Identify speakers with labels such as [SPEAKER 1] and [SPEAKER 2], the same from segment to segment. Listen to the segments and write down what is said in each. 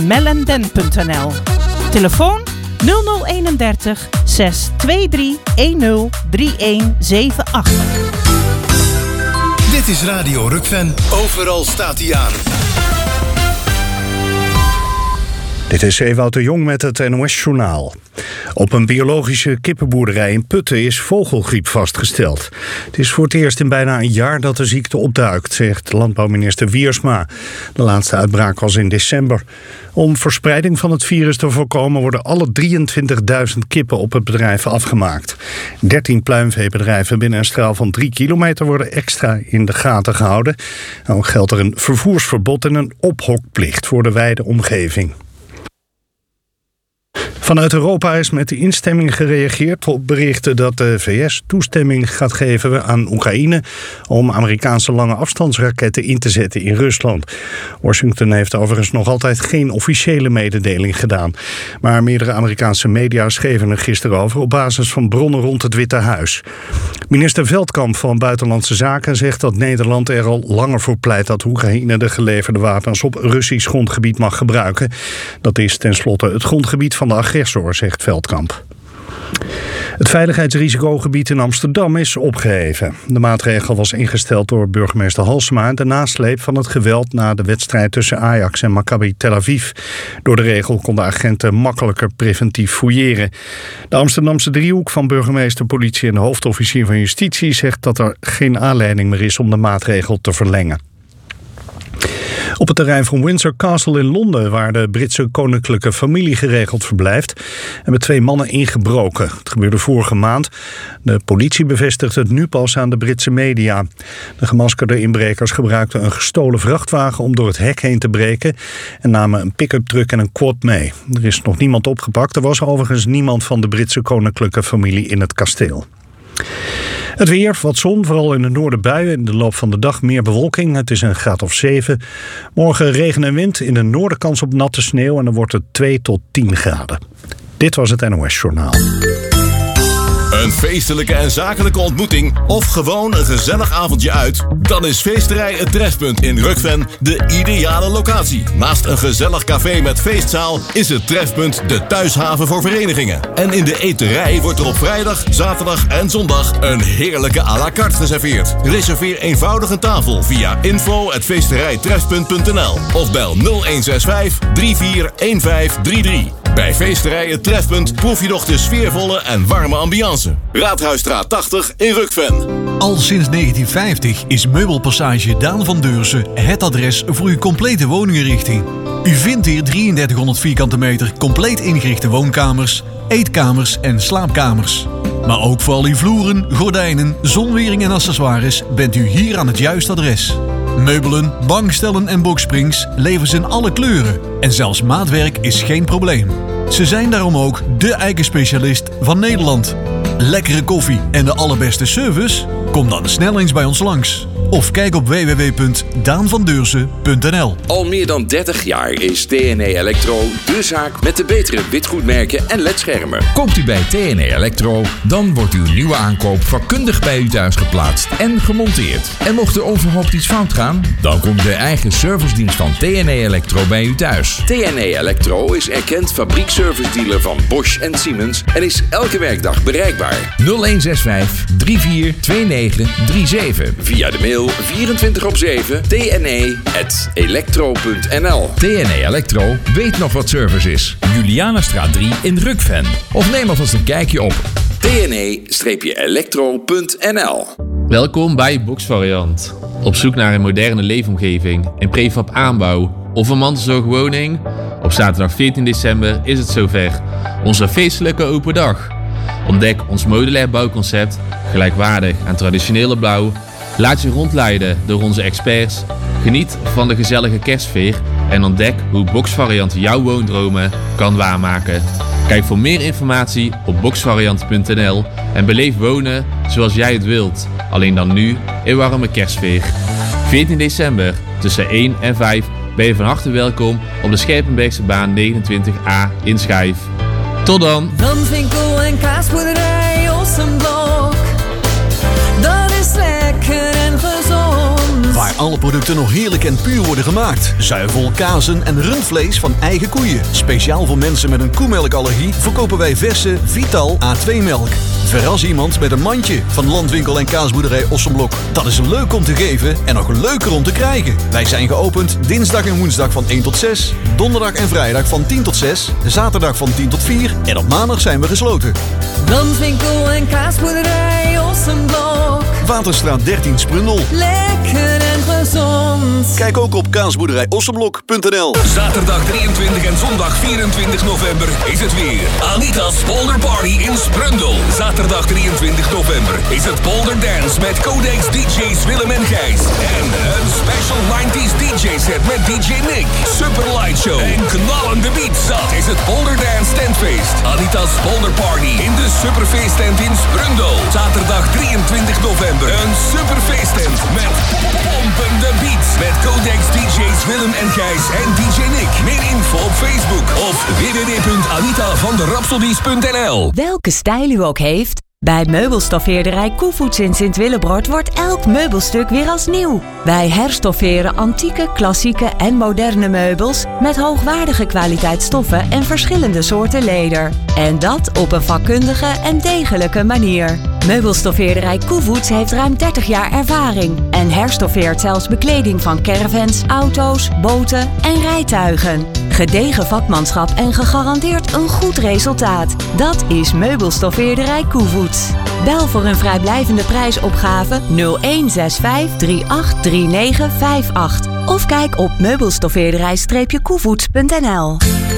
[SPEAKER 1] mellenden.nl. Telefoon 0031 623 103178.
[SPEAKER 2] Dit is Radio Rukven. Overal staat hij aan.
[SPEAKER 3] Dit is Ewout de Jong met het NOS-journaal. Op een biologische kippenboerderij in Putten is vogelgriep vastgesteld. Het is voor het eerst in bijna een jaar dat de ziekte opduikt, zegt landbouwminister Wiersma. De laatste uitbraak was in december. Om verspreiding van het virus te voorkomen worden alle 23.000 kippen op het bedrijf afgemaakt. 13 pluimveebedrijven binnen een straal van 3 kilometer worden extra in de gaten gehouden. Ook geldt er een vervoersverbod en een ophokplicht voor de wijde omgeving. Vanuit Europa is met de instemming gereageerd op berichten dat de VS toestemming gaat geven aan Oekraïne om Amerikaanse lange afstandsraketten in te zetten in Rusland. Washington heeft overigens nog altijd geen officiële mededeling gedaan. Maar meerdere Amerikaanse media schreven er gisteren over op basis van bronnen rond het Witte Huis. Minister Veldkamp van Buitenlandse Zaken zegt dat Nederland er al langer voor pleit dat Oekraïne de geleverde wapens op Russisch grondgebied mag gebruiken. Dat is tenslotte het grondgebied van de agressor, zegt Veldkamp. Het veiligheidsrisicogebied in Amsterdam is opgeheven. De maatregel was ingesteld door burgemeester Halsema in de nasleep van het geweld na de wedstrijd tussen Ajax en Maccabi Tel Aviv. Door de regel konden agenten makkelijker preventief fouilleren. De Amsterdamse driehoek van burgemeester, politie en de hoofdofficier van justitie zegt dat er geen aanleiding meer is om de maatregel te verlengen. Op het terrein van Windsor Castle in Londen, waar de Britse koninklijke familie geregeld verblijft, hebben 2 mannen ingebroken. Het gebeurde vorige maand. De politie bevestigt het nu pas aan de Britse media. De gemaskerde inbrekers gebruikten een gestolen vrachtwagen om door het hek heen te breken en namen een pick-up truck en een quad mee. Er is nog niemand opgepakt. Er was overigens niemand van de Britse koninklijke familie in het kasteel. Het weer, wat zon, vooral in het noorden buien. In de loop van de dag meer bewolking. Het is een graad of 7. Morgen regen en wind. In de noorden kans op natte sneeuw. En dan wordt het 2 tot 10 graden. Dit was het NOS Journaal.
[SPEAKER 4] Een feestelijke en zakelijke ontmoeting of gewoon een gezellig avondje uit? Dan is Feesterij Het Trefpunt in Rukven de ideale locatie. Naast een gezellig café met feestzaal is Het Trefpunt de thuishaven voor verenigingen. En in de eterij wordt er op vrijdag, zaterdag en zondag een heerlijke à la carte geserveerd. Reserveer eenvoudig een tafel via info@feesterijtrefpunt.nl of bel 0165 341533. Bij Feesterij Het Trefpunt proef je nog de sfeervolle en warme ambiance. Raadhuisstraat 80 in Rukven.
[SPEAKER 5] Al sinds 1950 is Meubelpassage Daan van Deursen het adres voor uw complete woninginrichting. U vindt hier 3300 vierkante meter compleet ingerichte woonkamers, eetkamers en slaapkamers. Maar ook voor al uw vloeren, gordijnen, zonwering en accessoires bent u hier aan het juiste adres. Meubelen, bankstellen en boxsprings leveren ze in alle kleuren. En zelfs maatwerk is geen probleem. Ze zijn daarom ook de eikenspecialist van Nederland. Lekkere koffie en de allerbeste service? Kom dan snel eens bij ons langs. Of kijk op www.daanvandeursen.nl.
[SPEAKER 6] Al meer dan 30 jaar is TNE Elektro de zaak met de betere witgoedmerken en ledschermen.
[SPEAKER 7] Koopt u bij TNE Elektro, dan wordt uw nieuwe aankoop vakkundig bij u thuis geplaatst en gemonteerd. En mocht er overhoopt iets fout gaan, dan komt de eigen servicedienst van TNE Elektro bij u thuis.
[SPEAKER 6] TNE Elektro is erkend fabriekservice-dealer van Bosch en Siemens en is elke werkdag bereikbaar.
[SPEAKER 7] 0165 342937.
[SPEAKER 6] Via de mail 24/7 tne@elektro.nl.
[SPEAKER 7] TNE Elektro weet nog wat service is. Julianastraat 3 in Rukven. Of neem alvast een kijkje op
[SPEAKER 6] tne-elektro.nl.
[SPEAKER 8] Welkom bij Boxvariant. Op zoek naar een moderne leefomgeving, een prefab aanbouw of een mantelzorgwoning? Op zaterdag 14 december is het zover. Onze feestelijke open dag. Ontdek ons modulair bouwconcept, gelijkwaardig aan traditionele bouw. Laat je rondleiden door onze experts. Geniet van de gezellige kerstsfeer en ontdek hoe Boxvariant jouw woondromen kan waarmaken. Kijk voor meer informatie op boxvariant.nl en beleef wonen zoals jij het wilt. Alleen dan nu in warme kerstsfeer. 14 december tussen 1 en 5 ben je van harte welkom op de Scherpenbergse baan 29A in Schijf. Tot dan!
[SPEAKER 9] Danswinkel en kaasboerderij Ossenblok. Dat is lekker en gezond.
[SPEAKER 5] Waar alle producten nog heerlijk en puur worden gemaakt. Zuivel, kazen en rundvlees van eigen koeien. Speciaal voor mensen met een koemelkallergie verkopen wij verse Vital A2-melk. Verras iemand met een mandje van Landwinkel en Kaasboerderij Ossenblok. Dat is leuk om te geven en nog leuker om te krijgen. Wij zijn geopend dinsdag en woensdag van 1 tot 6, donderdag en vrijdag van 10 tot 6, zaterdag van 10 tot 4 en op maandag zijn we gesloten.
[SPEAKER 9] Landwinkel en Kaasboerderij Ossenblok.
[SPEAKER 5] Waterstraat 13 Sprundel.
[SPEAKER 9] Lekker en gezond.
[SPEAKER 5] Kijk ook op kaasboerderijossenblok.nl.
[SPEAKER 10] Zaterdag 23 en zondag 24 november is het weer. Anita's Polder Party in Sprundel. Zaterdag 23 november is het Polder Dance met Codex DJ's Willem en Gijs. En een special 90s DJ set met DJ Nick. Super light show en knallende beats. Dat is het Polder Dance tentfeest. Anita's Polder Party in de Superfeesttent in Sprundel. Zaterdag 23 november. Een superfeesttent met pompende beats. Met Codex DJ's Willem en Gijs en DJ Nick. Meer info op Facebook of www.anitavanderapsodies.nl.
[SPEAKER 11] Welke stijl u ook heeft, bij meubelstoffeerderij Koevoets in Sint-Willebrord wordt elk meubelstuk weer als nieuw. Wij herstofferen antieke, klassieke en moderne meubels met hoogwaardige kwaliteitsstoffen en verschillende soorten leder. En dat op een vakkundige en degelijke manier. Meubelstoffeerderij Koevoets heeft ruim 30 jaar ervaring en herstoffeert zelfs bekleding van caravans, auto's, boten en rijtuigen. Gedegen vakmanschap en gegarandeerd een goed resultaat. Dat is Meubelstoffeerderij Koevoets. Bel voor een vrijblijvende prijsopgave 0165 383958 of kijk op meubelstoffeerderij-koevoets.nl.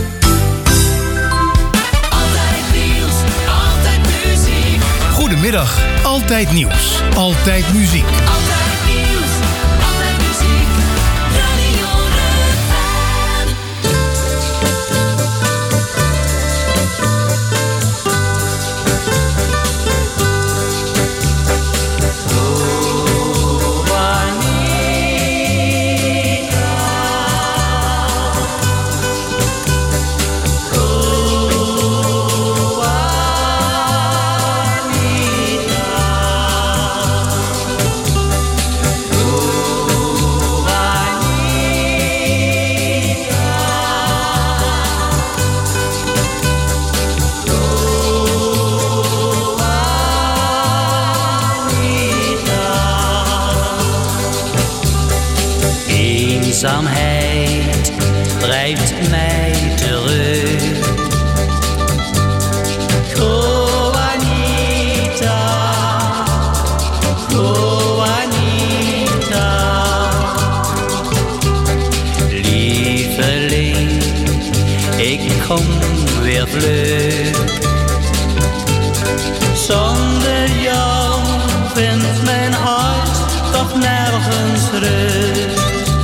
[SPEAKER 2] Goedemiddag, Altijd Nieuws, Altijd Muziek.
[SPEAKER 9] Altijd nieuws, altijd muziek. Radio Rukven.
[SPEAKER 12] Eenzaamheid drijft mij terug. Juanita, Juanita, lieveling, ik kom weer vlug. Zonder jou vindt mijn hart toch nergens rust.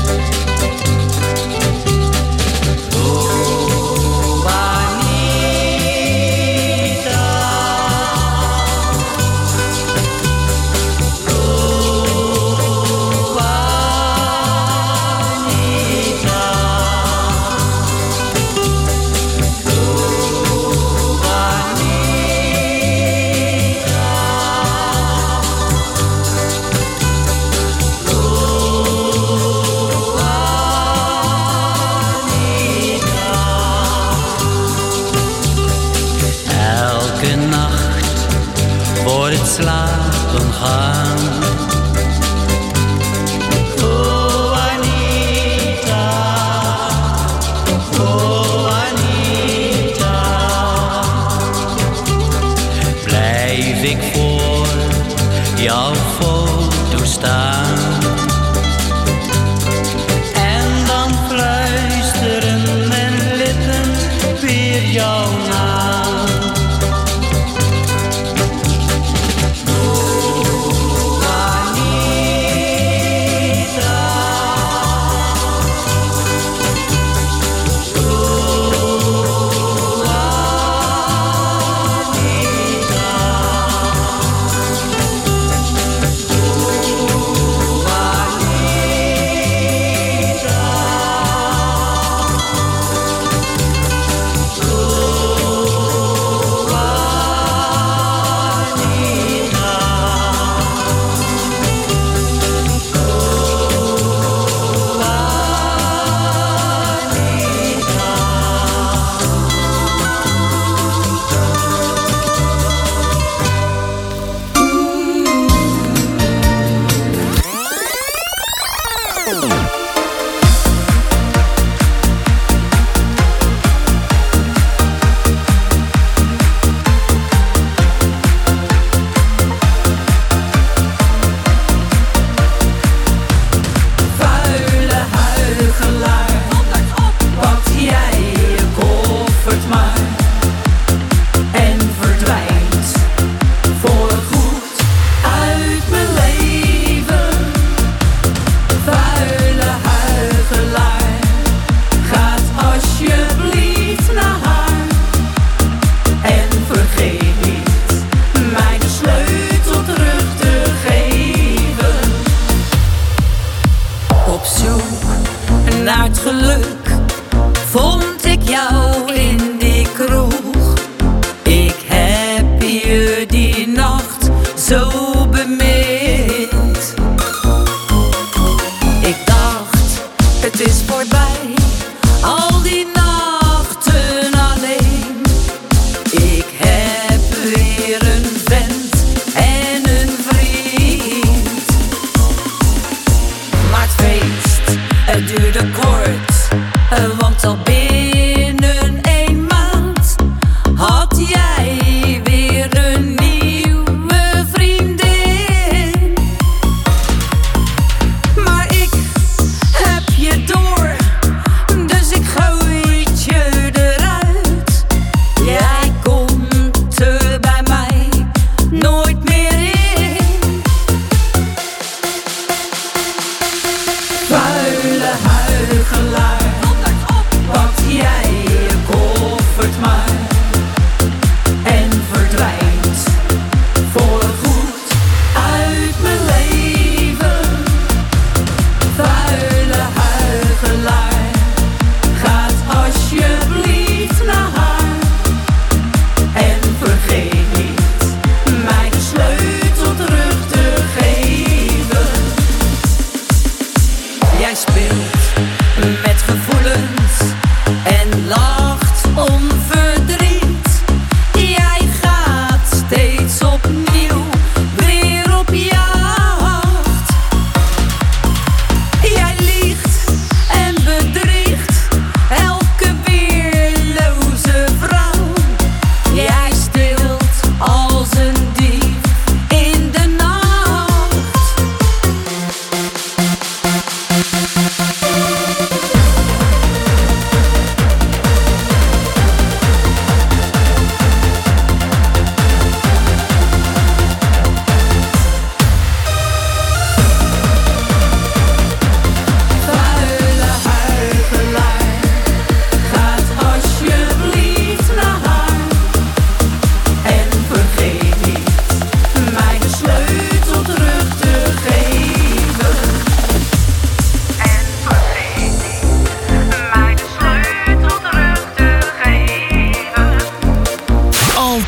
[SPEAKER 12] Slapen gaan. Juanita, Juanita, blijf ik voor jouw foto staan. En dan fluisteren mijn lippen weer jouw naam.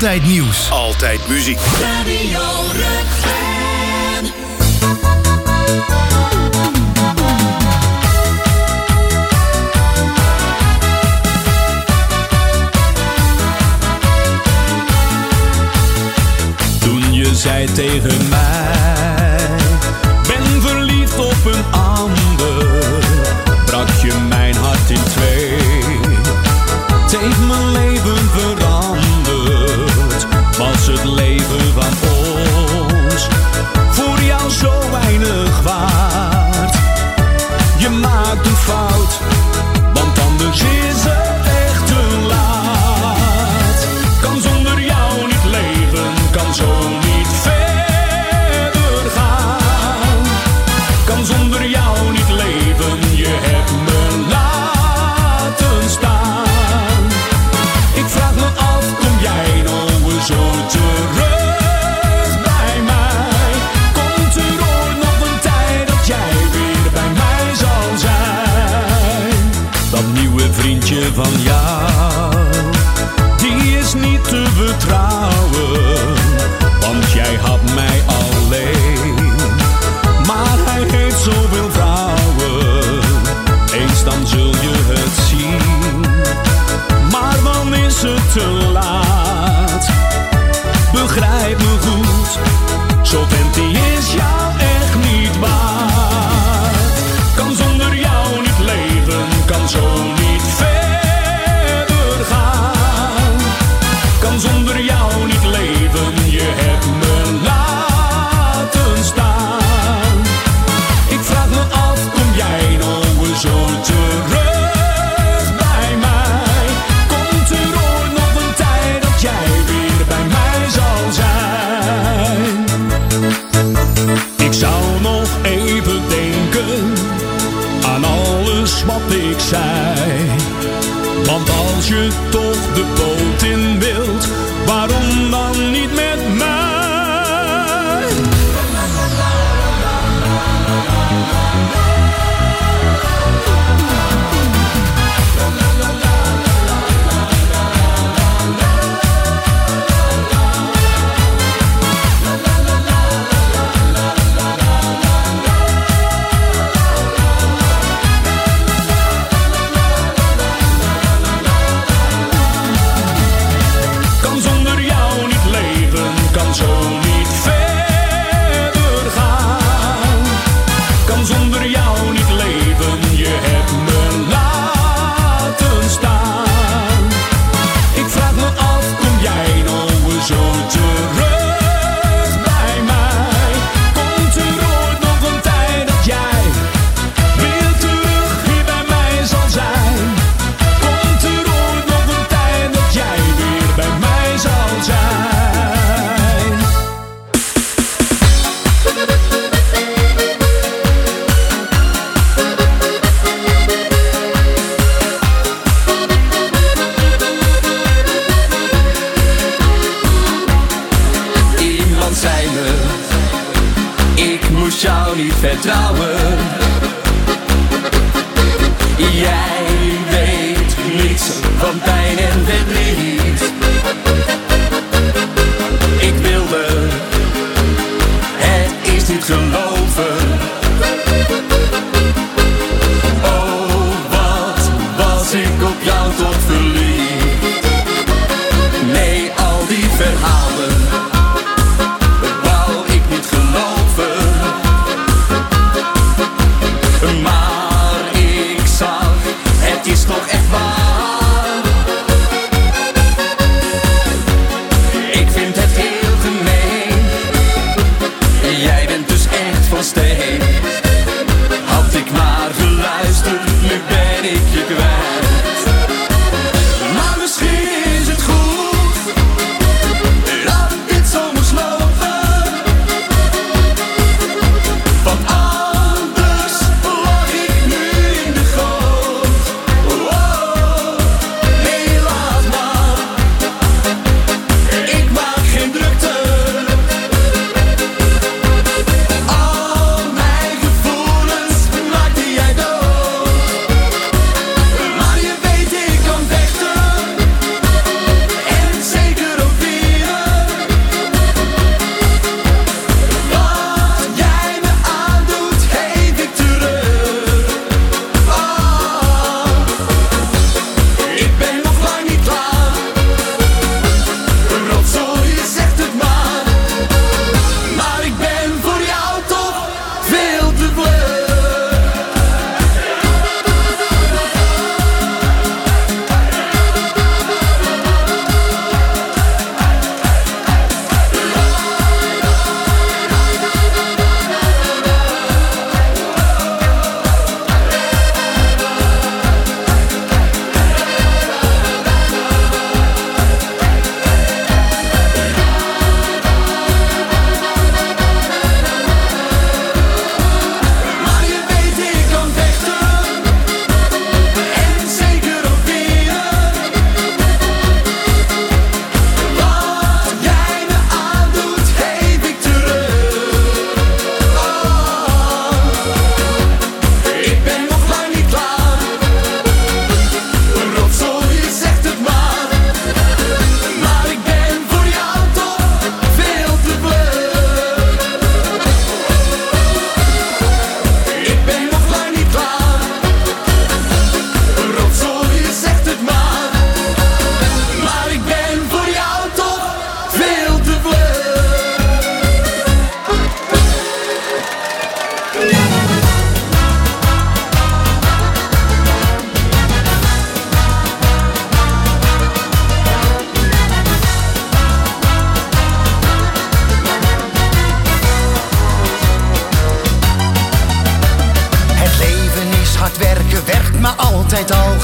[SPEAKER 2] Altijd nieuws. Altijd muziek.
[SPEAKER 9] Radio Rukven.
[SPEAKER 13] Toen je zei tegen mij, ben verliefd op een ander, brak je mijn hart in twee. Het heeft mijn leven veranderd, was het leven van ons voor jou zo weinig waard. Je maakt een fout, want anders is het echt te laat. Kan zonder jou niet leven, kan zo niet verder gaan. Kan zonder jou niet leven, je hebt me laten staan. Ik vraag me af, kom jij nog zo terug bij mij? Komt er ooit nog een tijd dat jij weer bij mij zal zijn? Dat nieuwe vriendje van jou, die is niet te vertrouwen, want jij had mij alleen. Maar hij heeft zoveel vrouwen, eens dan zul je het zien. Maar dan is het te laat, begrijp me goed, zo vent die is jou echt niet waard. Kan zonder jou niet leven, kan zo niet verder gaan. Kan zonder jou niet leven, je hebt me laten staan. Ik vraag me af, kom jij nog zo terug bij mij? Komt er ooit nog een tijd dat jij weer bij mij zal zijn? Ik zou nog even denken aan alles wat ik zei. Want als je toch de boot in wilt, waarom dan niet met mij? Kan zonder jou niet leven, kan zo niet verder gaan. Kan zonder jou niet leven, je hebt me laten staan. Ik vraag me af, kom jij nog zo terug bij mij? Komt er ooit nog een tijd dat jij weer terug hier bij mij zal zijn? Komt er ooit nog een tijd dat jij weer bij mij zal zijn?
[SPEAKER 12] Iemand zei me, ik moest jou niet vertrouwen. Jij weet niets van pijn en verdriet. Ik wilde het eerst niet geloven. Oh, wat was ik op jou toch verliefd. Nee, al die verhalen wou ik niet geloven. Maar ik zag, het is toch echt waar.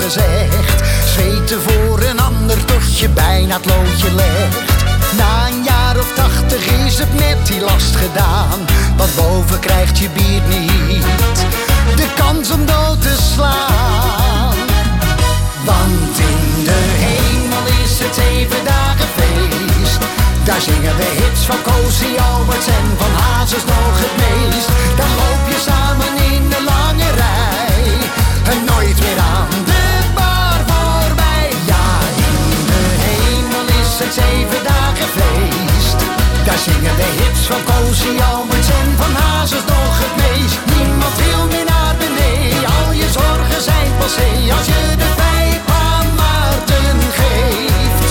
[SPEAKER 14] gezegd. Zweten voor een ander tot je bijna het loodje legt. Na een jaar of 80 is het met die last gedaan. Want boven krijgt je bier niet de kans om dood te slaan. Want in de hemel is het 7 dagen feest. Daar zingen de hits van Cozy Alberts en van Hazes nog het meest. Dan loop je samen in de lange rij en nooit meer aan de bar voorbij. Ja, in de hemel is het 7 dagen feest. Daar zingen de hits van Cozy Alberts en van Hazes nog het meest. Niemand wil meer naar beneden, al je zorgen zijn passé als je de pijp aan Maarten geeft.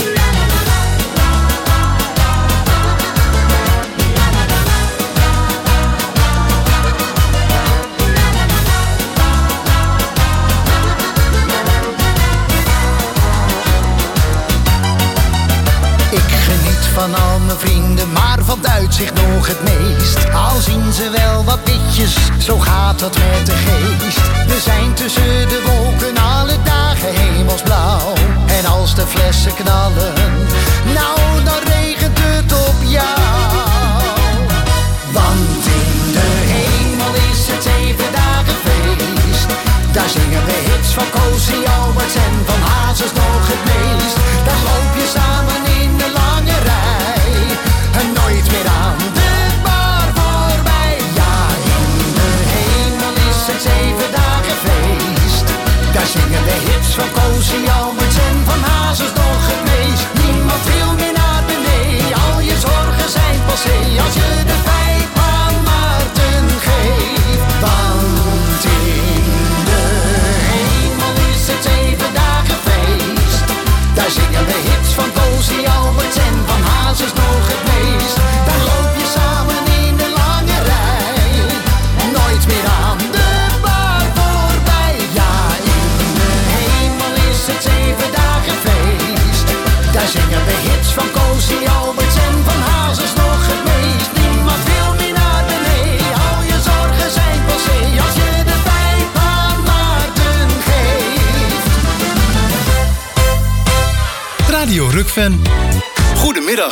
[SPEAKER 14] Van al mijn vrienden, maar van het uitzicht nog het meest. Al zien ze wel wat witjes, zo gaat dat met de geest. We zijn tussen de wolken alle dagen hemelsblauw. En als de flessen knallen, nou dan regent het op jou. Want in de hemel is het 7 dagen feest. Daar zingen we hits van Cozy Alberts en van Hazes nog het meest. Daar loop je samen in de lange rij en nooit meer aan de bar voorbij. Ja, in de hemel is het 7 dagen feest. Daar zingen de hits van Cozy Alberts en van Hazes nog het meest. Niemand wil meer naar beneden, al je zorgen zijn passé als je de pijp aan Maarten geeft. Want in de hemel is het 7 dagen feest. Daar zingen de hits van Cozy Alberts en van Hazes nog het meest. Daar loop je samen in de lange rij, nooit meer aan de bar voorbij. Ja, in de hemel is het 7 dagen feest. Daar zingen de hits van Cozy Alberts en van Hazes nog het meest. Niemand wil meer naar beneden, al je zorgen zijn passé als je de pijp aan Maarten geeft.
[SPEAKER 15] Radio Rukven. Goedemiddag.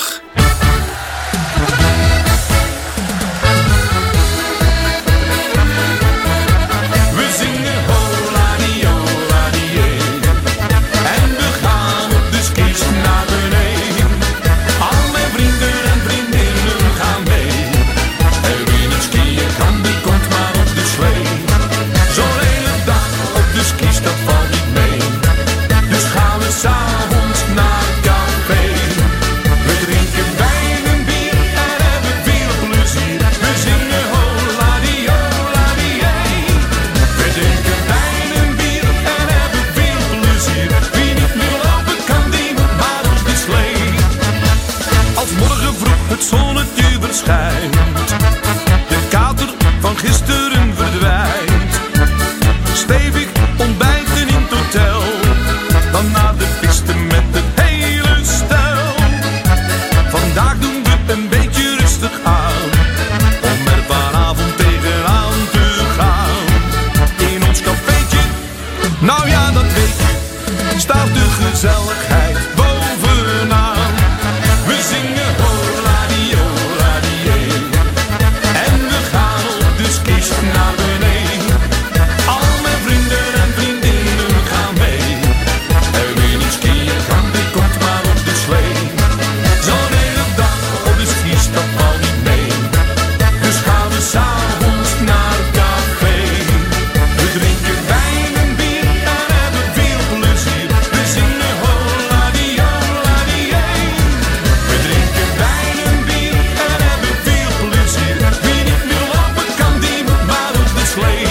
[SPEAKER 16] We zingen hola-die-hola-die-ee. En we gaan op de skis naar beneden. Al mijn vrienden en vriendinnen gaan mee. En wie niet skiën kan, die komt maar op de slee. Zo'n hele dag op de skis, dat valt niet mee. Dus gaan we s'avonds naar het café. We drinken wijn en bier en hebben veel plezier. We zingen hola-die-hola-die-ee. We drinken wijn en bier en hebben veel plezier. Wie niet meer lopen kan, die moet maar op de slee. Als morgen vroeg het zonnetje verschijnt, de kater van gisteren verdwijnt. Stevig ontbijten in het hotel, dan naar de piste met het hele stel. Vandaag doen we een beetje rustig aan, om er vanavond tegenaan te gaan. In ons cafeetje, nou ja dat weet je, staat de gezelligheid bovenaan. We zingen hola-die-hola-die-ee. En we gaan op de skis naar beneden. Al mijn vrienden en vriendinnen gaan mee. En wie niet skiën kan, die komt maar op de slee. Zo'n hele dag op de skis, dat valt niet mee. Dus gaan we s'avonds naar het café. We drinken wijn en bier en hebben veel plezier. We zingen hola-die-hola-die-ee. We drinken wijn en bier en hebben veel plezier. Wie niet meer lopen kan, die moet maar op de slee.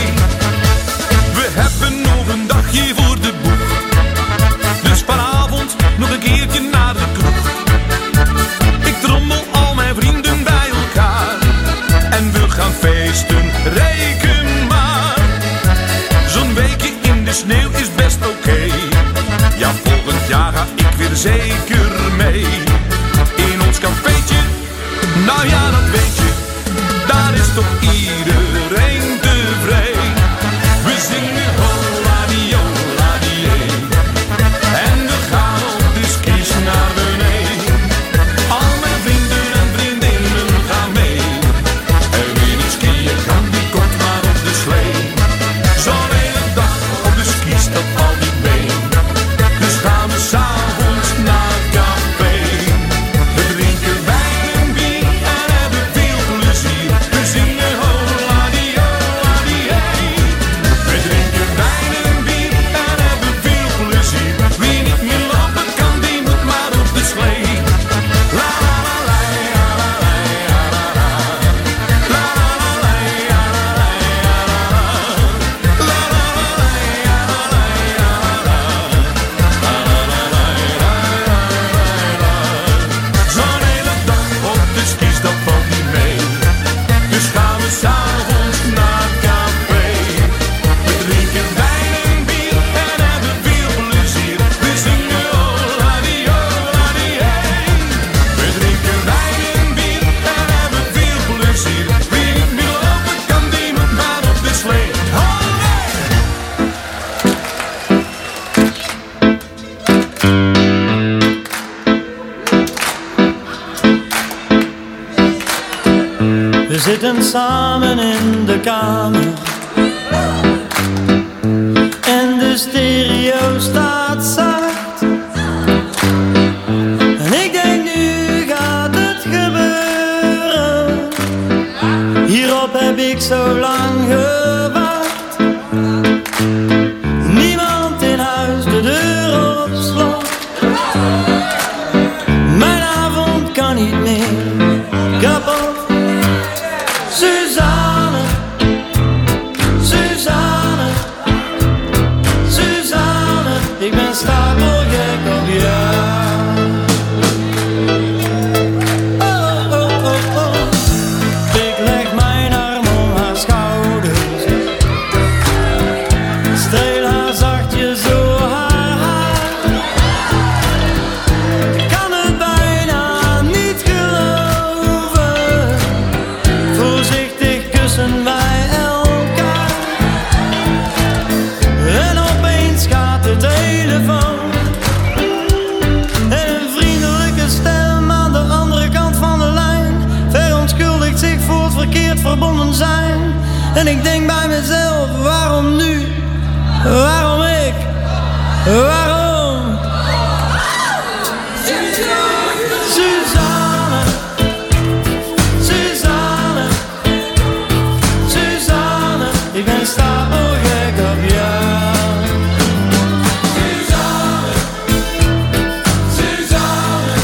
[SPEAKER 16] We hebben nog een dagje voor de boeg, dus vanavond nog een keertje naar de kroeg. Ik trommel al mijn vrienden bij elkaar en we gaan feesten, reken maar. Zo'n weekje in de sneeuw is best oké. Ja, volgend jaar ga ik weer zeker mee. In ons cafeetje, nou ja dat weet je, daar is toch iedereen tevreden. We zingen hola-die-hola-die-ee.
[SPEAKER 17] zitten samen in de kamer en de stereo staat zacht. En ik denk nu gaat het gebeuren, hierop heb ik zo lang gewacht. Niemand in huis, de deur op slot. Mijn avond kan niet meer kapot. Suzanne, Suzanne, Suzanne, ik ben stapelgek op jou. Oh, oh, oh, oh. Ik leg mijn arm om haar schouders, streel haar zachtjes door haar haar. Ik kan het bijna niet geloven, voorzichtig kussen wij elkaar. En opeens gaat de telefoon en een vriendelijke stem aan de andere kant van de lijn verontschuldigt zich voor het verkeerd verbonden zijn. En ik denk bij mezelf, waarom nu? Waarom ik? Waarom? Suzanne, Suzanne, Suzanne, ik ben stapelgek op jou. Suzanne, Suzanne,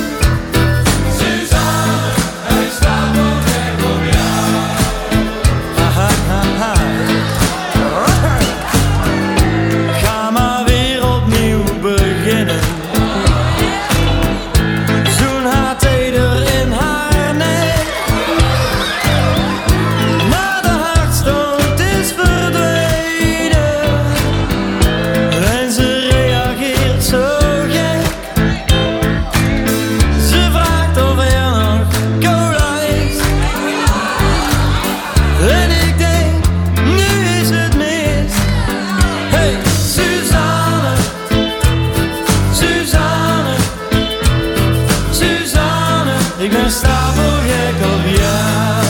[SPEAKER 17] Suzanne, ik ben stapelgek op jou. Aha, aha. Ga maar weer opnieuw beginnen. Zoen haar teder in haar nek, maar de hartstocht is verdwenen en ze reageert zo gek. Ze vraagt of er nog cola is en ik denk, nu is het mis. Hey, Suzanne, Suzanne, Suzanne, ik ben stapelgek op jou.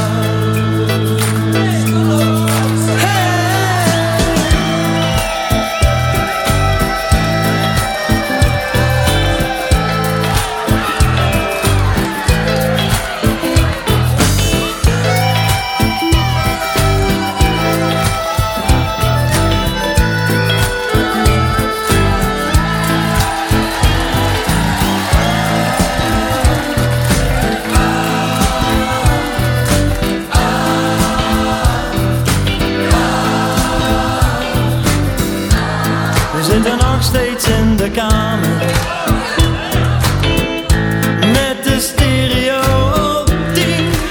[SPEAKER 17] We zitten nog steeds in de kamer met de stereo op 10.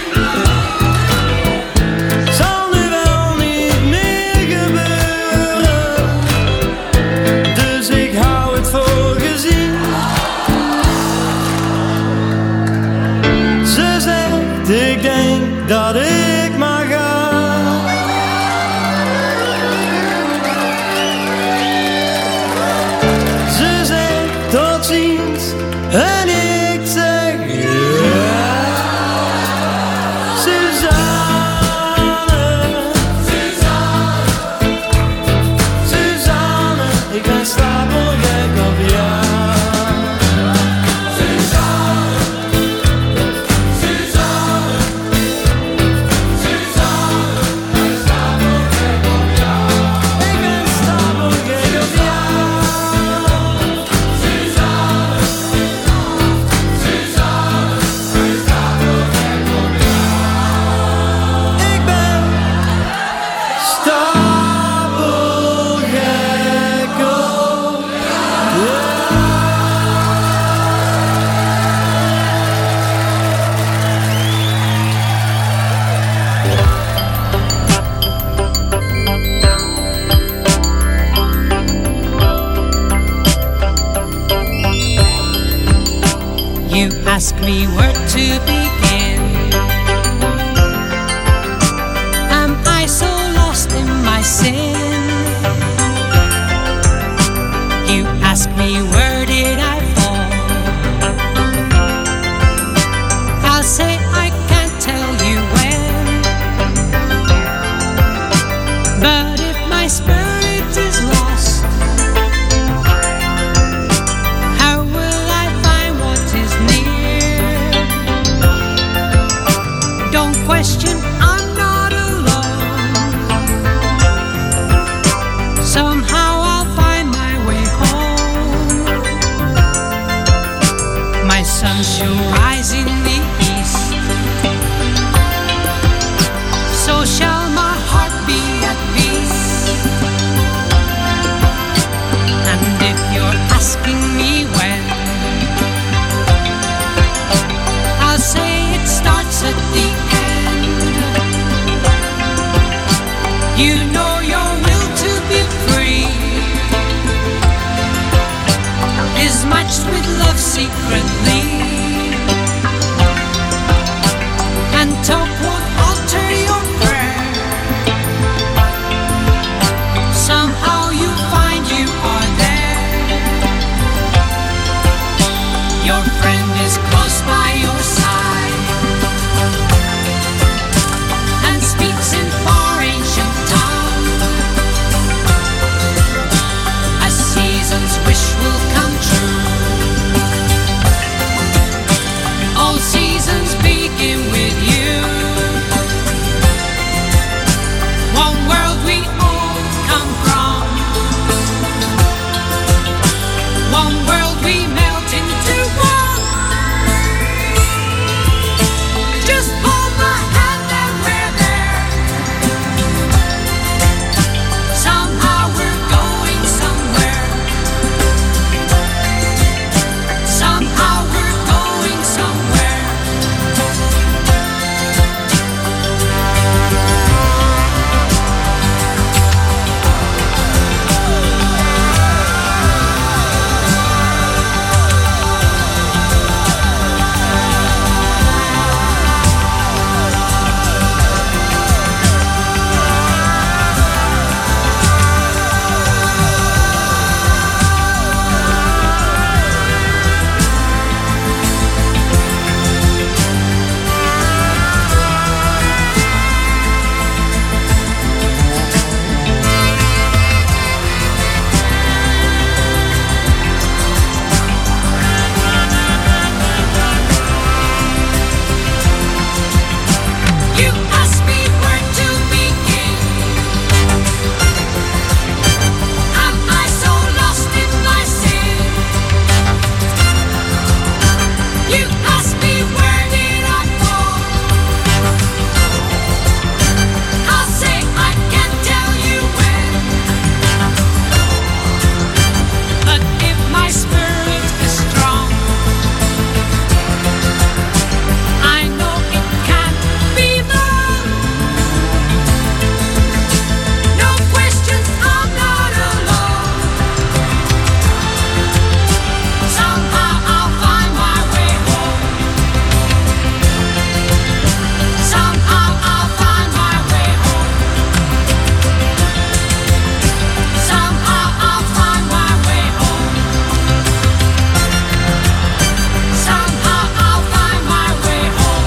[SPEAKER 17] Zal nu wel niet meer gebeuren, dus ik hou het voor gezien. Ze zegt, ik denk dat ik mag gaan. Ze zegt tot ziens en ik zeg ja. Suzanne, Suzanne, Suzanne, ik ben stapelgek op jou. Suzanne, Suzanne, Suzanne, ik ben stapelgek op jou. Ik ben stapelgek op jou.
[SPEAKER 18] You ask me where to begin. Am I so lost in my sin? You ask me where did I fall? I'll say I can't tell you when. sun shall rise in the east. So shall my heart be at peace. And if you're asking me when, I'll say it starts at the end. You know your will to be free is matched with love secretly, and talk won't alter your prayer. Somehow you find you are there. Your friend is close by your side and speaks in far ancient tongue. A season's wish will come true. All seasons begin with you. One world we all come from. One world we melt into one. Just hold my hand and we're there. Somehow we're going somewhere. Somehow we're going somewhere. You ask me where to begin. Am I so lost in my sin? You ask me where did I fall? I'll say I can't tell you when. But if my spirit is strong, I know it can't be wrong. No questions, I'm not alone. Somehow I'll find my way home. Somehow I'll find my way home. Somehow I'll find my way home. Somehow I'll find my way home.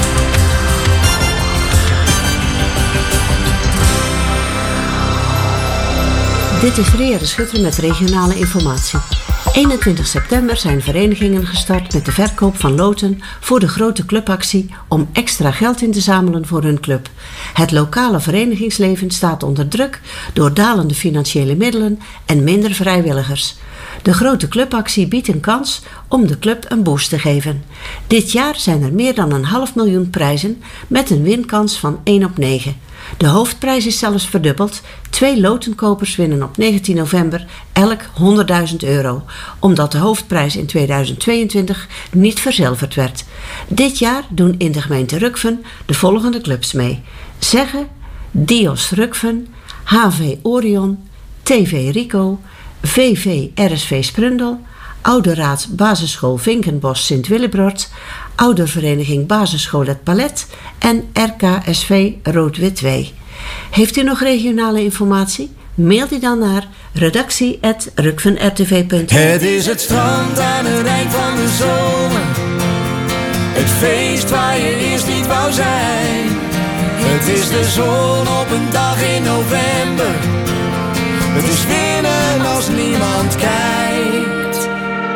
[SPEAKER 19] Dit is Ria de Schutter met regionale informatie. 21 september zijn verenigingen gestart met de verkoop van loten voor de grote clubactie om extra geld in te zamelen voor hun club. Het lokale verenigingsleven staat onder druk door dalende financiële middelen en minder vrijwilligers. De grote clubactie biedt een kans om de club een boost te geven. Dit jaar zijn er meer dan 500.000 prijzen met een winkans van 1 op 9. De hoofdprijs is zelfs verdubbeld. 2 lotenkopers winnen op 19 november elk €100.000, omdat de hoofdprijs in 2022 niet verzilverd werd. Dit jaar doen in de gemeente Rukven de volgende clubs mee: Zegge, Dios Rukven, HV Orion, TV Rico, VV RSV Sprundel, Ouderraad Basisschool Vinkenbos Sint-Willebrord, Oudervereniging Basisschool Het Palet en RKSV Rood-Wit 2. Heeft u nog regionale informatie? Mail die dan naar redactie@rukvenrtv.nl.
[SPEAKER 16] Het is het strand aan het eind van de zomer. Het feest waar je eerst niet wou zijn. Het is de zon op een dag in november. Het is winnen als niemand kijkt.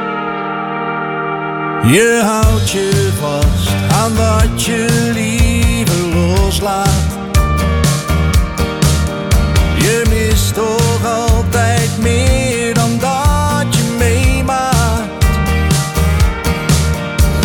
[SPEAKER 16] Je houdt je vast aan wat je liever loslaat. Je mist toch altijd meer dan dat je meemaakt.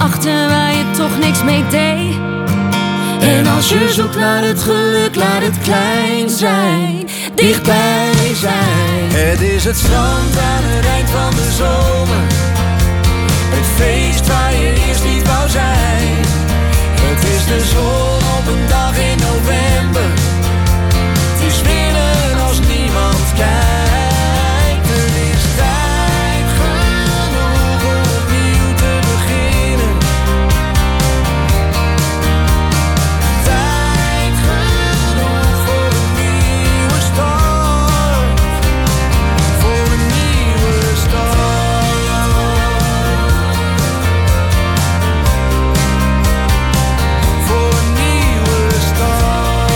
[SPEAKER 9] achter waar je toch niks mee deed. En als je zoekt naar het geluk, laat het klein zijn, dichtbij zijn.
[SPEAKER 12] Het is het strand aan het eind van de zomer, het feest waar je eerst niet wou zijn. Het is de zon op een dag in november, het is winnen als niemand kijkt. Het is tijd genoeg om opnieuw te beginnen. Tijd genoeg voor een nieuwe start. Voor een nieuwe start. Voor een nieuwe start.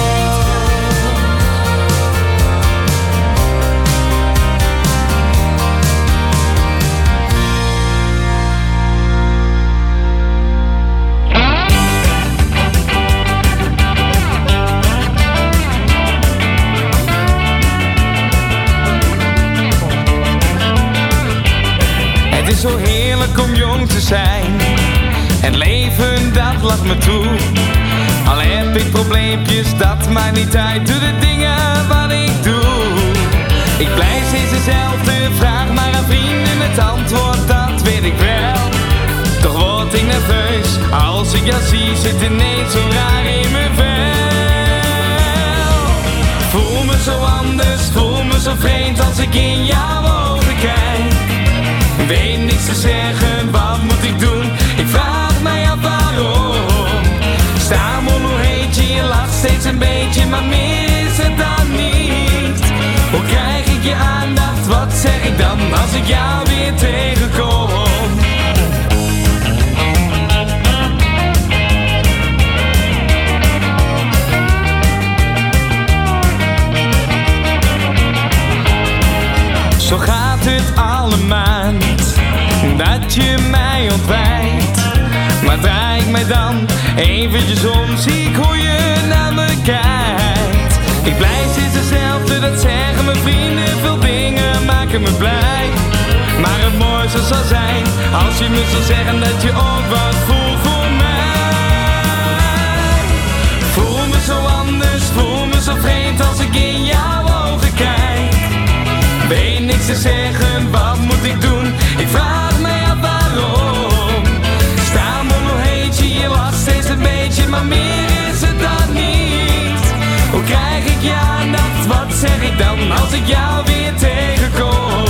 [SPEAKER 13] Het is zo heerlijk om jong te zijn. Het leven dat lacht me toe. Al heb ik probleempjes, dat maakt niet uit. Doe de dingen wat ik doe. Ik blijf steeds dezelfde, vraag maar aan vrienden. Het antwoord dat weet ik wel. Toch word ik nerveus als ik jou zie. Zit ineens zo raar in mijn vel. Voel me zo anders, voel me zo vreemd als ik in jouw ogen kijk. Weet niks te zeggen, wat moet ik doen? Ik vraag mij af waarom. Stamel, hoe heet je? Je lacht steeds een beetje, maar meer is het dan niet. Hoe krijg ik je aandacht? Wat zeg ik dan als ik jou weer tegenkom? Zo gaat het allemaal niet, dat je mij ontwijkt. Maar draai ik mij dan eventjes om, zie ik hoe je naar me kijkt. Ik blijf steeds dezelfde, dat zeggen mijn vrienden. Veel dingen maken me blij. Maar het mooiste zal zijn als je me zou zeggen dat je ook wat voelt voor mij. Voel me zo anders, voel me zo vreemd als ik in jouw ogen kijk. Weet niks te zeggen, wat moet ik doen? Ik vraag mij af waarom. Stamel, hoe heet je? Je lacht steeds een beetje, maar meer is het dan niet. Hoe krijg ik je aandacht? Wat zeg ik dan als ik jou weer tegenkom?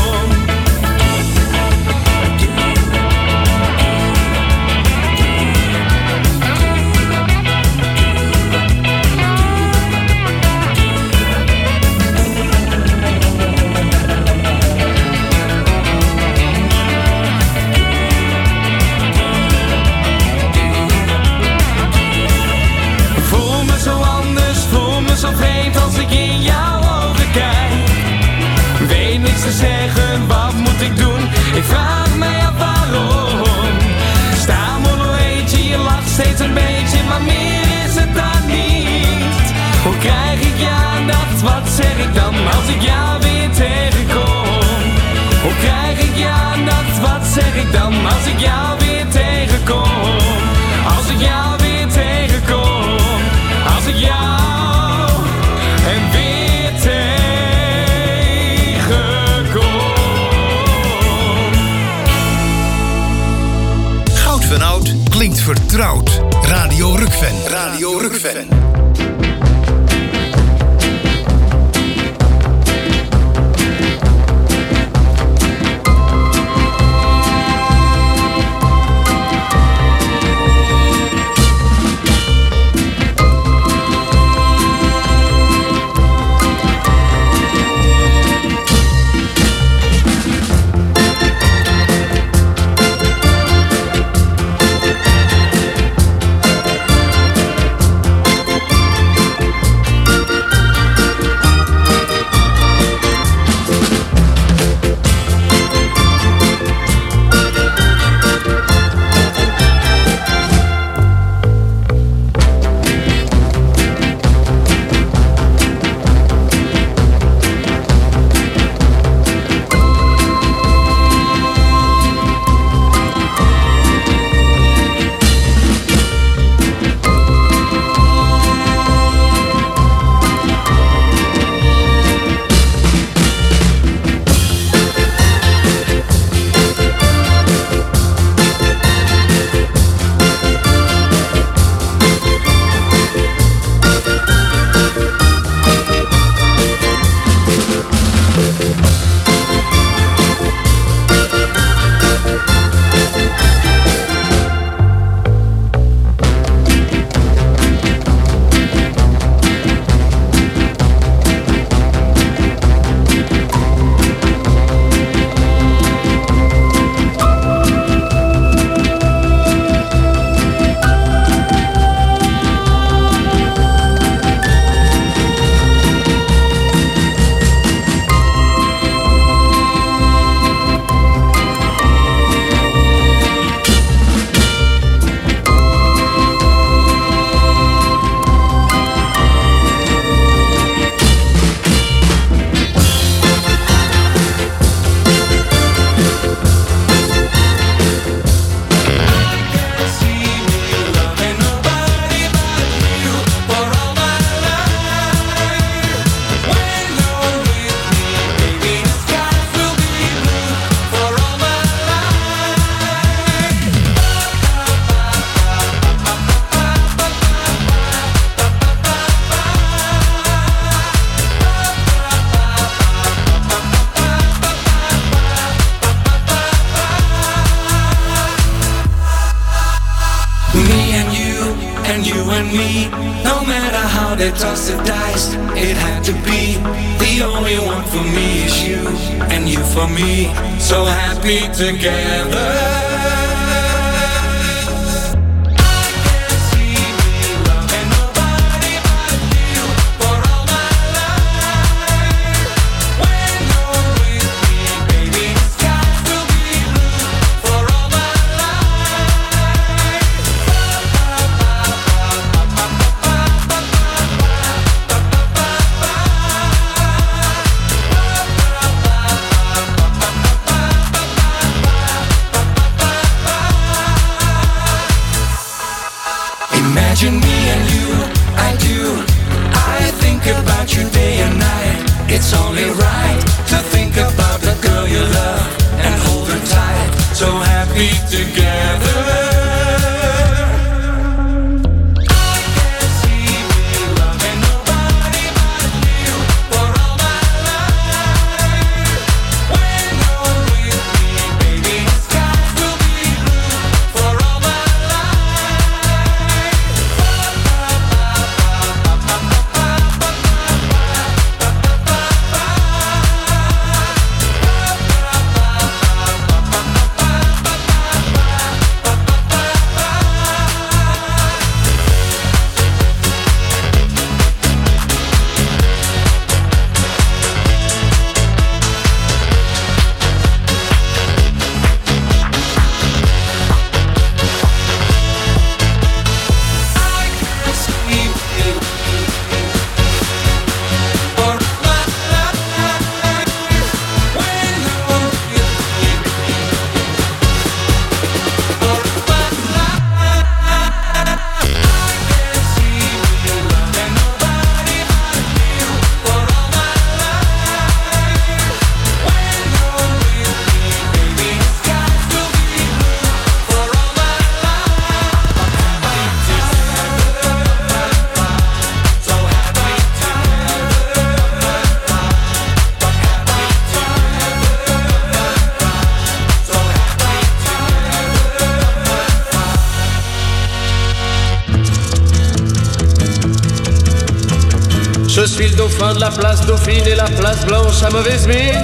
[SPEAKER 13] Zo vreemd als ik in jouw ogen kijk. Weet niks te zeggen, wat moet ik doen? Ik vraag mij af waarom. Stamel, hoe heet je? Je lacht steeds een beetje, maar meer is het dan niet. Hoe krijg ik je aandacht? Wat zeg ik dan als ik jou weer tegenkom? Hoe krijg ik je aandacht? Wat zeg ik dan als ik jou weer tegenkom? Als ik jou weer tegenkom. Als ik jou en weer tegenkom.
[SPEAKER 15] Goud van Oud klinkt vertrouwd. Radio Rukven. Radio Rukven.
[SPEAKER 12] No matter how they toss the dice, it had to be. The only one for me is you, and you for me. So happy together. Imagine me and you, I do. I think about you day and night. It's only right to think about the girl you love and hold her tight. So happy together.
[SPEAKER 20] Je suis le dauphin de la place Dauphine et la place Blanche à mauvaise mine.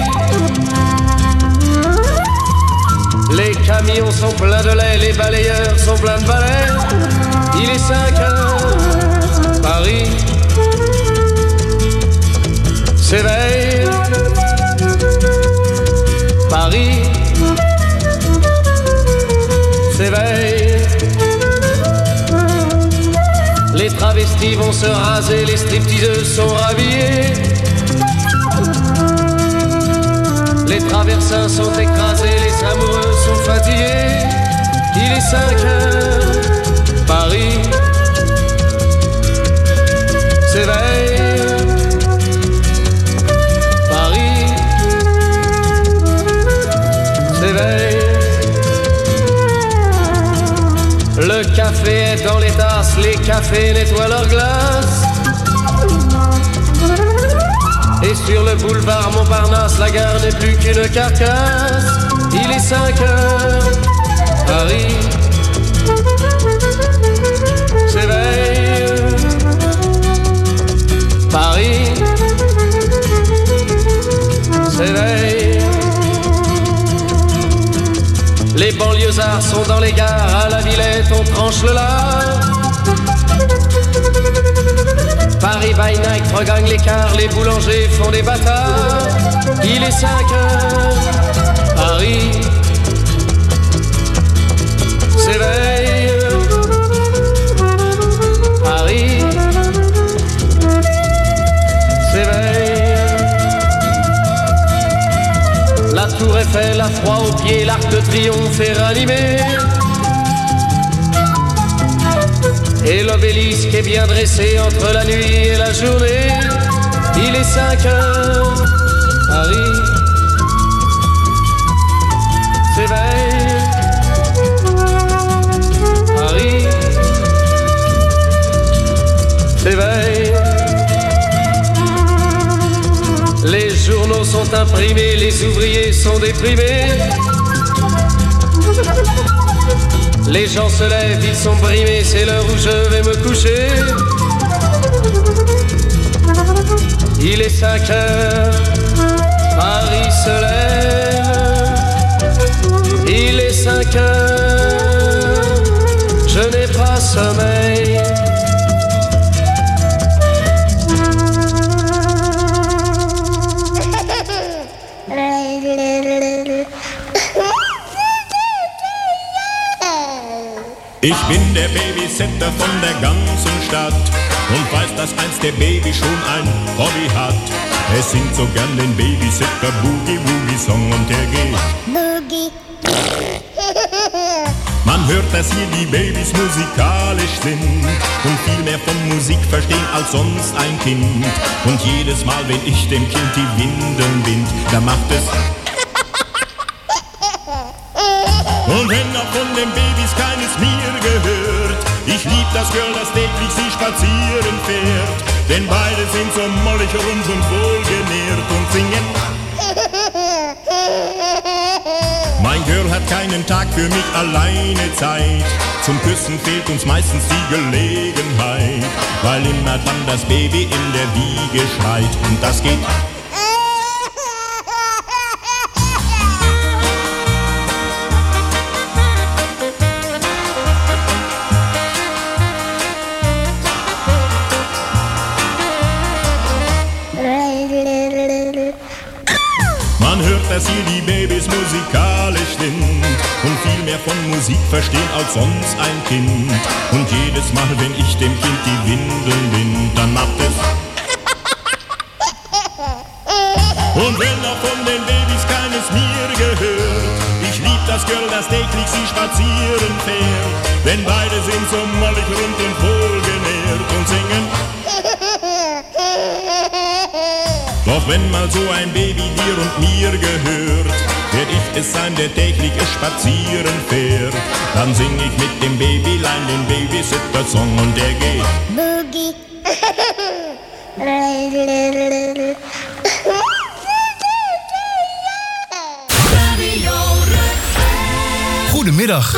[SPEAKER 20] Les camions sont pleins de lait, les balayeurs sont pleins de balais. Il est 5 heures, Paris s'éveille. Paris s'éveille. Les travestis vont se raser, les stripteaseuses sont rhabillées. Les traversins sont écrasés, les amoureux sont fatigués. Il est 5 heures, Paris s'éveille. Paris s'éveille. Le café est dans les tasses, les cafés nettoient leurs glaces. Et sur le boulevard Montparnasse, la gare n'est plus qu'une carcasse. Il est 5 heures, Paris s'éveille. Paris s'éveille. Les banlieusards sont dans les gares, à la Villette on tranche le lard. Paris by night regagne l'écart, les boulangers font des bâtards. Il est 5 heures, Paris s'éveille. Paris s'éveille. La tour Eiffel a froid aux pieds, l'arc de triomphe est ranimé. Et l'obélisque est bien dressé entre la nuit et la journée. Il est 5 heures, Paris s'éveille. Paris s'éveille. Les journaux sont imprimés, les ouvriers sont déprimés. Les gens se lèvent, ils sont brimés, c'est l'heure où je vais me coucher. Il est 5 heures, Paris se lève. Il est 5 heures, je n'ai pas sommeil.
[SPEAKER 13] Ich bin der Babysitter von der ganzen Stadt und weiß, dass einst der Baby schon ein Hobby hat. Er singt so gern den Babysitter Boogie Woogie Song und der geht Boogie. Man hört, dass hier die Babys musikalisch sind und viel mehr von Musik verstehen als sonst ein Kind. Und jedes Mal, wenn ich dem Kind die Windeln bind, da macht es und wenn auch von den Babys keines mir gehört, ich lieb das Girl, das täglich sie spazieren fährt. Denn beide sind so mollig rund und wohlgenährt und singen. Mein Girl hat keinen Tag für mich alleine Zeit. Zum Küssen fehlt uns meistens die Gelegenheit, weil immer dann das Baby in der Wiege schreit. Und das geht dass hier die Babys musikalisch sind und viel mehr von Musik verstehen als sonst ein Kind. Und jedes Mal, wenn ich dem Kind die Windeln bind, dann macht es und wenn auch von den Babys keines mir gehört, ich lieb das Girl, das täglich sie spazieren fährt. Denn beide sind so mollig rund und wohlgenährt und singen. Doch wenn mal so ein Baby dir und mir gehört, werd ich es sein, der täglich spazieren fährt. Dann sing ich mit dem Babylein den Babysitter-Song und der geht Boogie.
[SPEAKER 15] Goedemiddag.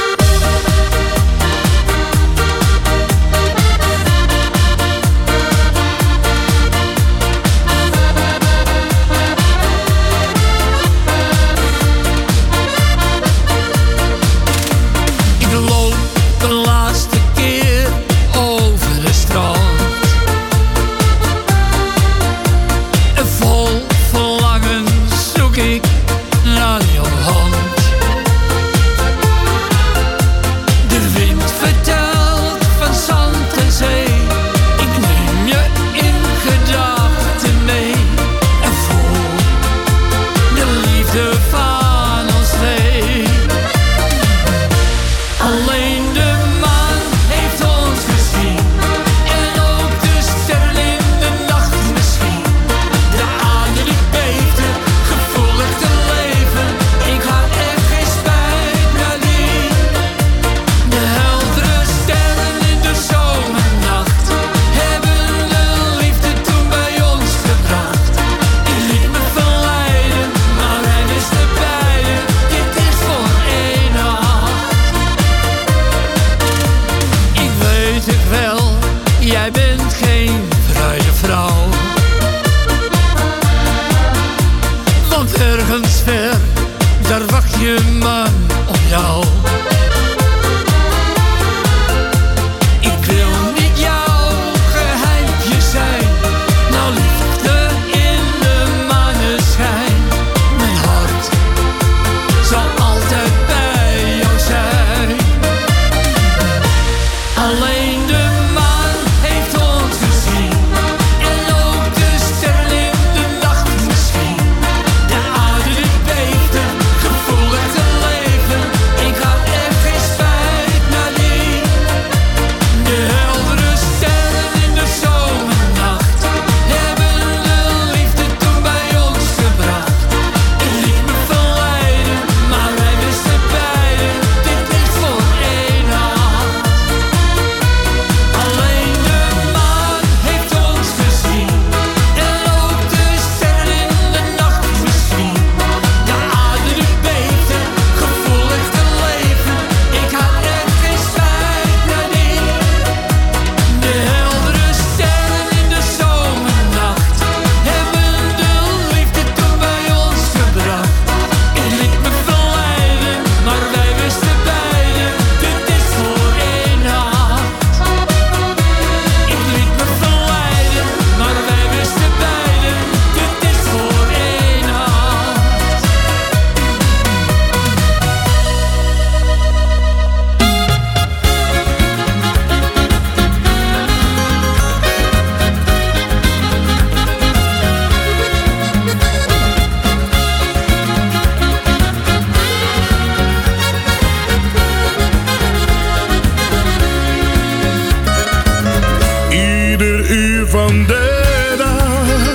[SPEAKER 16] de dag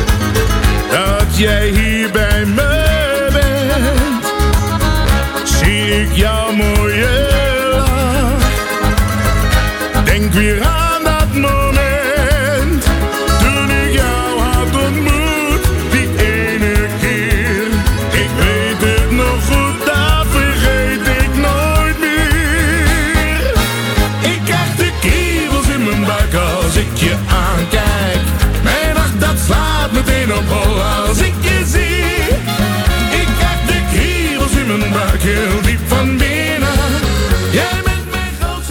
[SPEAKER 16] dat jij hier bij me bent, zie ik jouw mooie lach. Denk weer aan dat moment toen ik jou had ontmoet, die ene keer. Ik weet het nog goed, dat vergeet ik nooit meer. Ik krijg de kriebels in mijn buik als ik je aankijk. Mijn hart dat slaat meteen op hol als ik je zie. Ik krijg de kriebels in mijn buik heel diep van binnen. Jij bent mijn grootste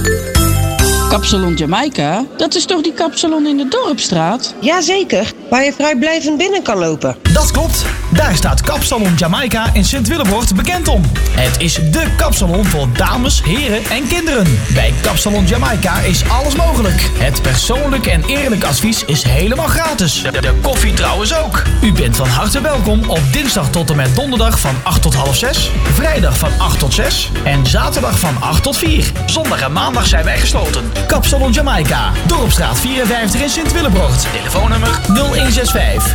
[SPEAKER 16] droom.
[SPEAKER 21] Kapsalon Jamaica, dat is toch die kapsalon in de Dorpstraat?
[SPEAKER 22] Jazeker, waar je vrijblijvend binnen kan lopen.
[SPEAKER 23] Dat klopt. Daar staat Kapsalon Jamaica in Sint-Willebroort bekend om. Het is dé kapsalon voor dames, heren en kinderen. Bij Kapsalon Jamaica is alles mogelijk. Het persoonlijk en eerlijk advies is helemaal gratis. De koffie trouwens ook. U bent van harte welkom op dinsdag tot en met donderdag van 8 tot half 6, vrijdag van 8 tot 6 en zaterdag van 8 tot 4. Zondag en maandag zijn wij gesloten. Kapsalon Jamaica, Dorpstraat 54 in Sint-Willebroort. Telefoonnummer 0165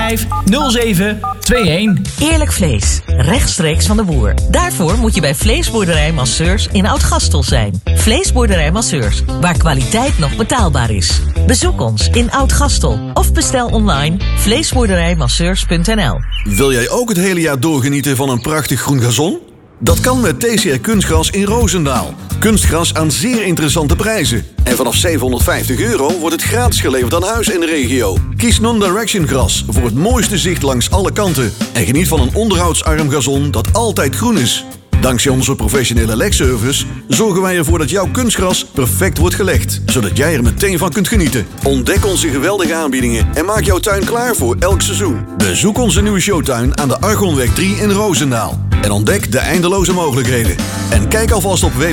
[SPEAKER 23] 3507 21.
[SPEAKER 24] Eerlijk vlees, rechtstreeks van de boer. Daarvoor moet je bij Vleesboerderij Masseurs in Oud-Gastel zijn. Vleesboerderij Masseurs, waar kwaliteit nog betaalbaar is. Bezoek ons in Oud-Gastel of bestel online vleesboerderijmasseurs.nl.
[SPEAKER 25] Wil jij ook het hele jaar doorgenieten van een prachtig groen gazon? Dat kan met TCR Kunstgras in Roosendaal. Kunstgras aan zeer interessante prijzen. En vanaf €750 wordt het gratis geleverd aan huis in de regio. Kies Non-Direction gras voor het mooiste zicht langs alle kanten. En geniet van een onderhoudsarm gazon dat altijd groen is. Dankzij onze professionele legservice zorgen wij ervoor dat jouw kunstgras perfect wordt gelegd, zodat jij er meteen van kunt genieten. Ontdek onze geweldige aanbiedingen en maak jouw tuin klaar voor elk seizoen. Bezoek onze nieuwe showtuin aan de Argonweg 3 in Roosendaal. En ontdek de eindeloze mogelijkheden. En kijk alvast op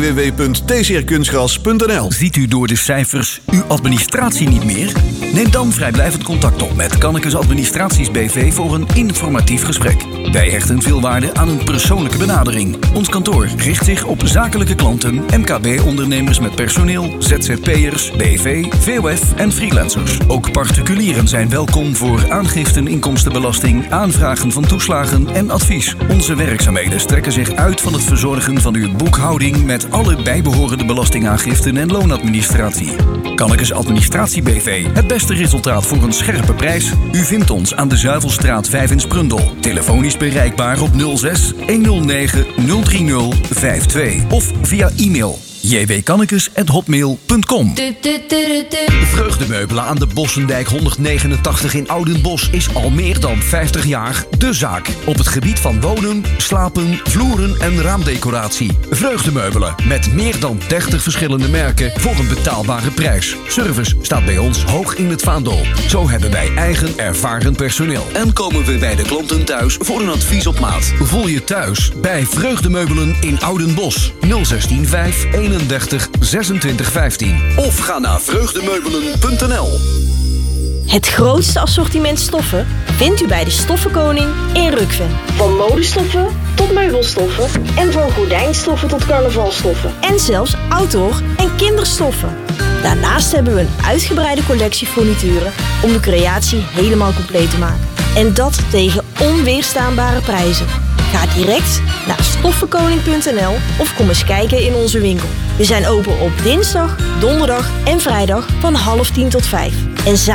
[SPEAKER 25] www.tcrkunstgras.nl.
[SPEAKER 26] Ziet u door de cijfers uw administratie niet meer? Neem dan vrijblijvend contact op met Kannekes Administraties BV voor een informatief gesprek. Wij hechten veel waarde aan een persoonlijke benadering. Ons kantoor richt zich op zakelijke klanten, MKB-ondernemers met personeel, ZZP'ers, BV, VOF en freelancers. Ook particulieren zijn welkom voor aangiften inkomstenbelasting, aanvragen van toeslagen en advies. Onze werkzaamheden strekken zich uit van het verzorgen van uw boekhouding met alle bijbehorende belastingaangiften en loonadministratie. Kannekes Administratie BV, het beste resultaat voor een scherpe prijs. U vindt ons aan de Zuivelstraat 5 in Sprundel. Telefonisch bereikbaar op 06 109 030 52 of via e-mail jwkannekes@hotmail.com.
[SPEAKER 27] Vreugdemeubelen aan de Bossendijk 189 in Oudenbosch is al meer dan 50 jaar de zaak. Op het gebied van wonen, slapen, vloeren en raamdecoratie. Vreugdemeubelen met meer dan 30 verschillende merken voor een betaalbare prijs. Service staat bij ons hoog in het vaandel. Zo hebben wij eigen ervaren personeel. En komen we bij de klanten thuis voor een advies op maat. Voel je thuis bij Vreugdemeubelen in Oudenbosch 016 31 26 15. Of ga naar vreugdemeubelen.nl.
[SPEAKER 28] Het grootste assortiment stoffen vindt u bij de Stoffenkoning in Rukven. Van modestoffen tot meubelstoffen en van gordijnstoffen tot carnavalstoffen. En zelfs outdoor en kinderstoffen. Daarnaast hebben we een uitgebreide collectie furnituren om de creatie helemaal compleet te maken. En dat tegen onweerstaanbare prijzen. Ga direct naar stoffenkoning.nl of kom eens kijken in onze winkel. We zijn open op dinsdag, donderdag en vrijdag van 9:30 tot 5. En